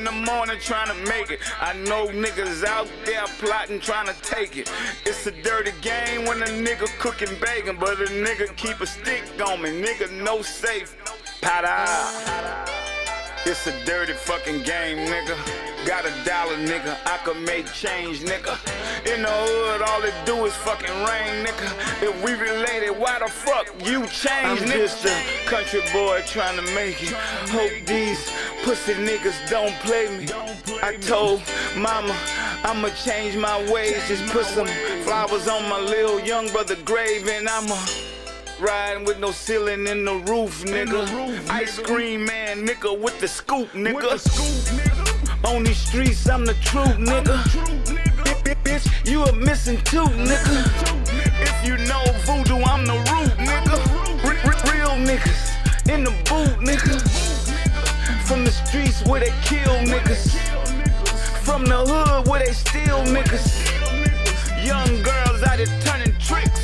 in the morning trying to make it. I know niggas out there plotting, trying to take it. It's a dirty game when a nigga cooking bacon, but a nigga keep a stick on me. Nigga no safe. Pada. It's a dirty fucking game, nigga. Got $1, nigga. I could make change, nigga. In the hood, all it do is fucking rain, nigga. If we related, why the fuck you change, nigga? I'm just a country boy trying to make it. Hope these pussy niggas don't play me. I told mama I'ma change my ways. Just put some flowers on my little young brother grave, and I'ma riding with no ceiling in the roof, nigga. Ice cream man, nigga, with the scoop, nigga. On these streets, I'm the truth, nigga. Bitch, you a missing tooth, nigga. If you know voodoo, I'm the root, nigga. Real niggas in the boot, nigga. From the streets where they kill niggas. From the hood where they steal niggas. Young girls out here turning tricks.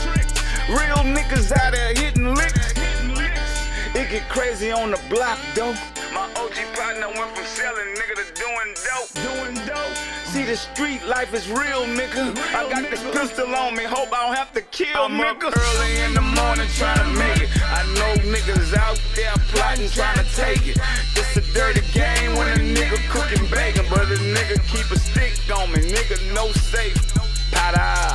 Real niggas out there hitting licks. It get crazy on the block, though. My OG partner went from selling, nigga, to doing dope. See, the street life is real, nigga. I got this pistol on me, hope I don't have to kill niggas. Early in the morning trying to make it. I know niggas out there plotting, trying to take it. It's a dirty game when a nigga cooking bacon, but a nigga keep a stick on me. Nigga no safe. Pada.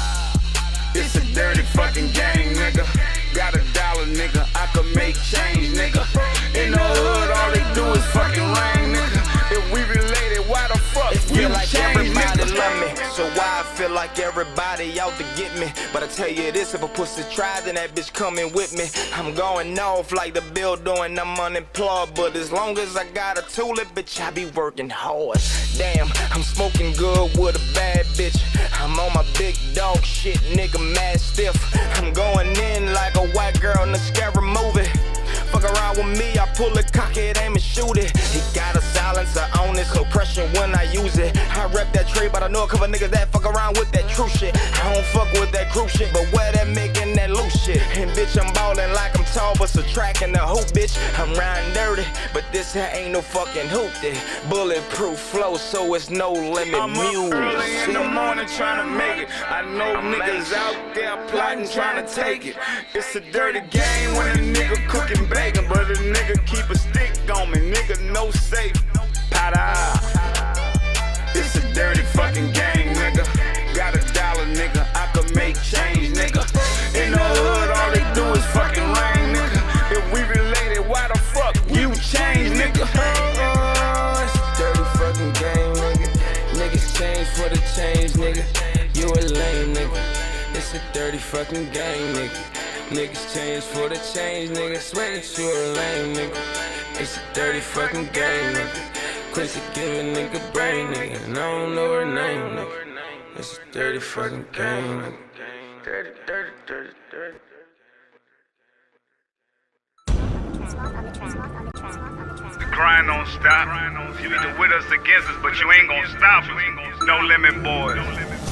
It's a dirty fucking game, nigga. Got $1, nigga. I could make change, nigga. In the hood, all they do is fucking rain, nigga. If we related, why the fuck you like change, everybody nigga? love me, so why I feel like everybody out to get me? But I tell you this, if a pussy tries, then that bitch coming with me. I'm going off like the bill doing, I'm unemployed. But as long as I got a tulip, bitch, I be working hard. Damn, I'm smoking good with a bad bitch. I'm on my big dog shit, nigga, mad stiff. I'm going in like a white girl in a scary movie. Fuck around with me, I pull it, cock it, aim and shoot it. He got a silencer on it, so pressure when I use it. I rep that trade, but I know a couple niggas that fuck around with that true shit. I don't fuck with that group shit, but where that making that loose shit. And bitch, I'm ballin' like I'm tall, but subtracting the hoop, bitch. I'm riding dirty, but this here ain't no fucking hoopty. Bulletproof flow, so it's no limit. I'm up early in the morning trying to make it. I know niggas out there plotting, trying to take it. It's a dirty game when a nigga cooking bacon, but a nigga keep a stick on me. Nigga no safe. Pada. It's a dirty fucking game, nigga. Got $1, nigga. I could make change, nigga. In the hood, all they do is fucking rain, nigga. If we related, why the fuck you change, nigga? It's a dirty fucking game, nigga. Niggas change for the change, nigga. You a lame, nigga. It's a dirty fucking game, nigga. Niggas change for the change, nigga. Swear that you a lame, nigga. It's a dirty fucking game, nigga. Quit to give a nigga brain, nigga. And I don't know her name, nigga. It's a dirty fucking game, nigga. Dirty, dirty, dirty, dirty. The grind don't stop. You either with us or against us, but you ain't gonna stop us. No limit, boys.